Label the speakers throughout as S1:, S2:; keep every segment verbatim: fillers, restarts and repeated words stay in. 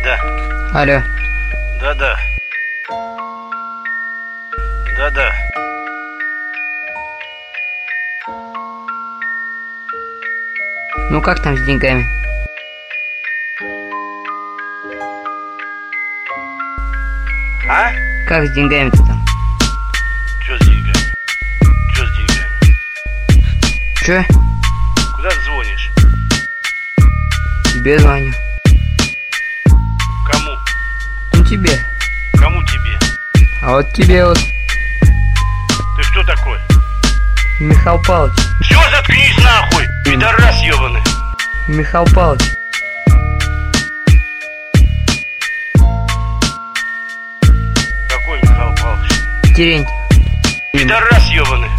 S1: Да.
S2: Алло.
S1: Да-да. Да-да.
S2: Ну как там с деньгами?
S1: А?
S2: Как с деньгами-то там?
S1: Чё с деньгами? Чё с деньгами?
S2: Чё?
S1: Куда ты звонишь?
S2: Тебе звоню.
S1: Кому?
S2: Ну тебе.
S1: Кому тебе?
S2: А вот тебе вот.
S1: Ты кто такой?
S2: Михаил Павлович.
S1: Всё, заткнись нахуй! Пидорас ёбаный!
S2: Михаил Павлович.
S1: Какой Михаил Павлович?
S2: Терентьев.
S1: Пидорас ёбаный!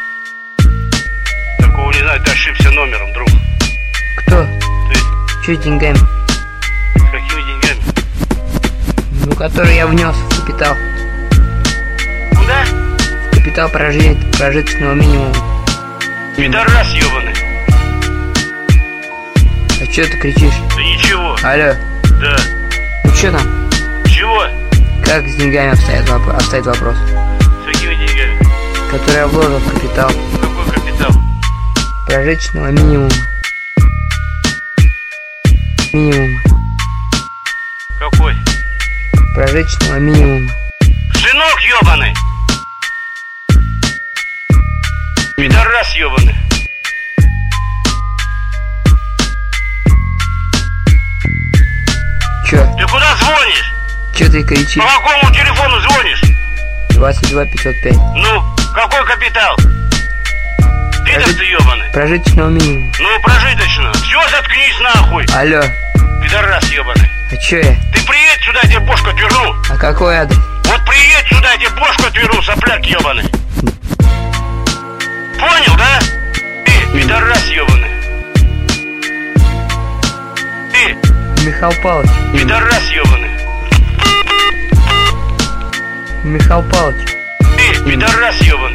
S1: Такого не знаю, ты ошибся номером, друг.
S2: Кто?
S1: Ты
S2: Чё с деньгами?
S1: с какими деньгами?
S2: Ну, которые я внес в капитал.
S1: Куда?
S2: В капитал прожит... прожиточного минимума.
S1: Пидорас ёбаный!
S2: А чё ты кричишь?
S1: Да ничего.
S2: Алло.
S1: Да.
S2: Ну чё там?
S1: Чего?
S2: Как с деньгами обстоит, воп... обстоит вопрос?
S1: С какими деньгами?
S2: Который я вложил в капитал
S1: Какой капитал?
S2: прожиточного минимума. Минимума.
S1: Какой?
S2: Прожиточного минимума.
S1: Сынок ёбаный! Пидорас ёбаный!
S2: Чё?
S1: Ты куда звонишь?
S2: Чё ты кричишь?
S1: По какому телефону звонишь?
S2: двадцать два пятьсот пять.
S1: Ну, какой капитал? Пидор
S2: Прожит-
S1: ты ёбаный!
S2: Прожиточного минимума.
S1: Ну, прожиточно. Всё, заткнись нахуй!
S2: Алло.
S1: Пидорас ёбаный!
S2: А чё я?
S1: Ты приедь сюда, я тебе бошку отверну!
S2: А какой адрес?
S1: Вот приедь сюда, я тебе бошку отверну, сопляк ёбаный! Понял, да? Ты, пидорас ёбаный! Ты,
S2: Михаил Павлович.
S1: пидорас ёбаный!
S2: Михаил Павлович.
S1: Ты, пидорас ёбаный!